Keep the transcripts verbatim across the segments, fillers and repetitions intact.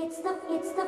It's the, it's the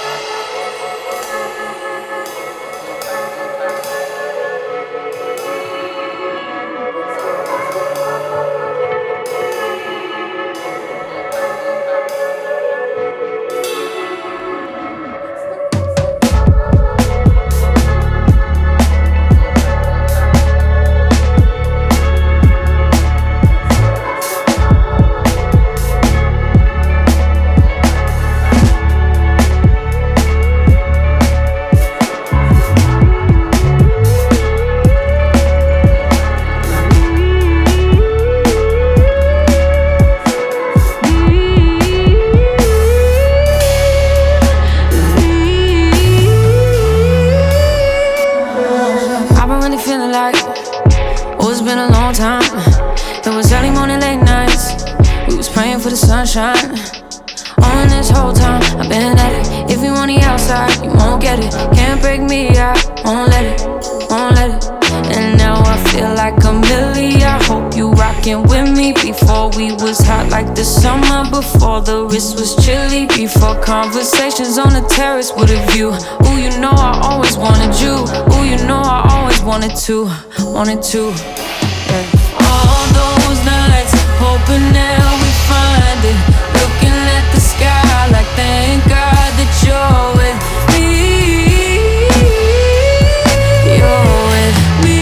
Oh, it's been a long time. It was early morning, late nights. We was praying for the sunshine. On this whole time, I've been at it. If you on the outside, you won't get it. Can't break me, I won't let it, won't let it. And now I feel like a milli. I hope you rockin' with me. Before we was hot like the summer. Before the wrist was chilly. Before conversations on the terrace with a view. Ooh, you know I always wanted you. Ooh, you know I always wanted to, wanted to, yeah. All those nights, hoping that we find it. Looking at the sky like thank God that you're with me. You're with me.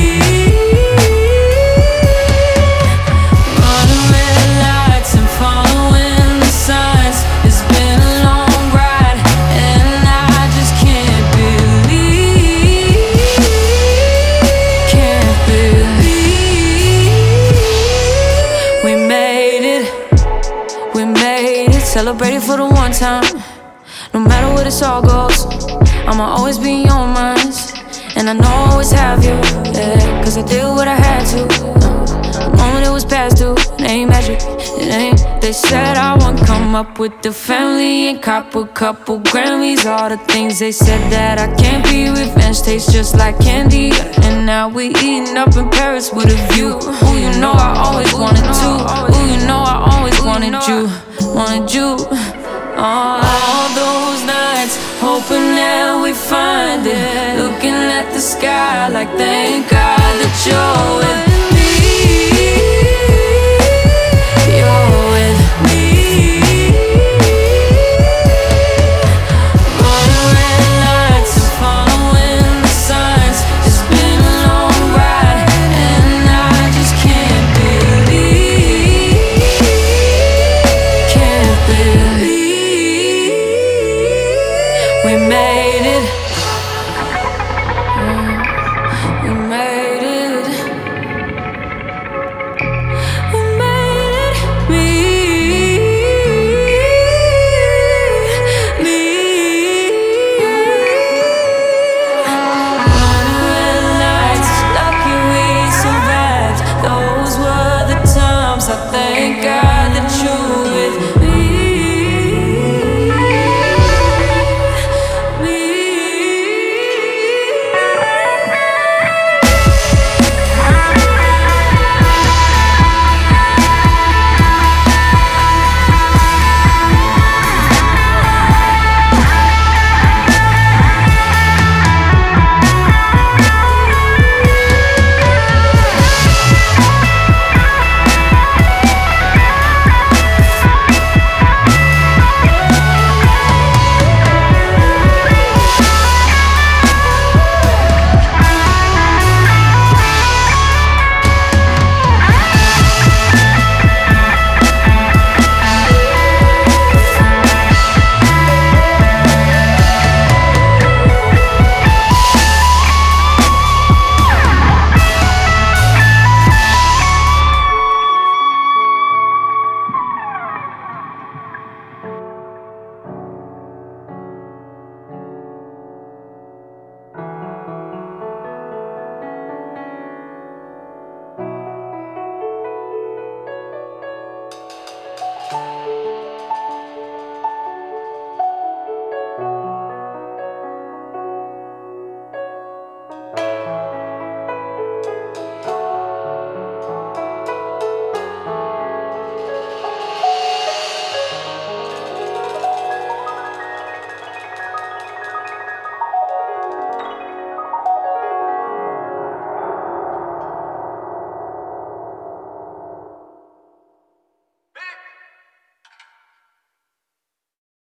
Running red lights and following the signs. It's been a long ride and I just can't believe, can't believe we made it, we made it. Celebrate it for the one time. No matter where this all goes, I'ma always be in your minds. And I know I always have you, yeah, cause I did what I had to. uh, The moment it was past due, it ain't magic, it ain't. They said I wouldn't come up with the family and cop a couple Grammys. All the things they said that I can't be. Revenge tastes just like candy. And now we eating up in Paris with a view. Ooh, you know I always wanted to. Ooh, you know I always wanted you, wanted you. All those nights, hoping that we find it. Looking at the sky like thank God that you're with me. You're with me. Running red lights and following the signs. It's been a long ride and I just can't believe, can't believe we made it.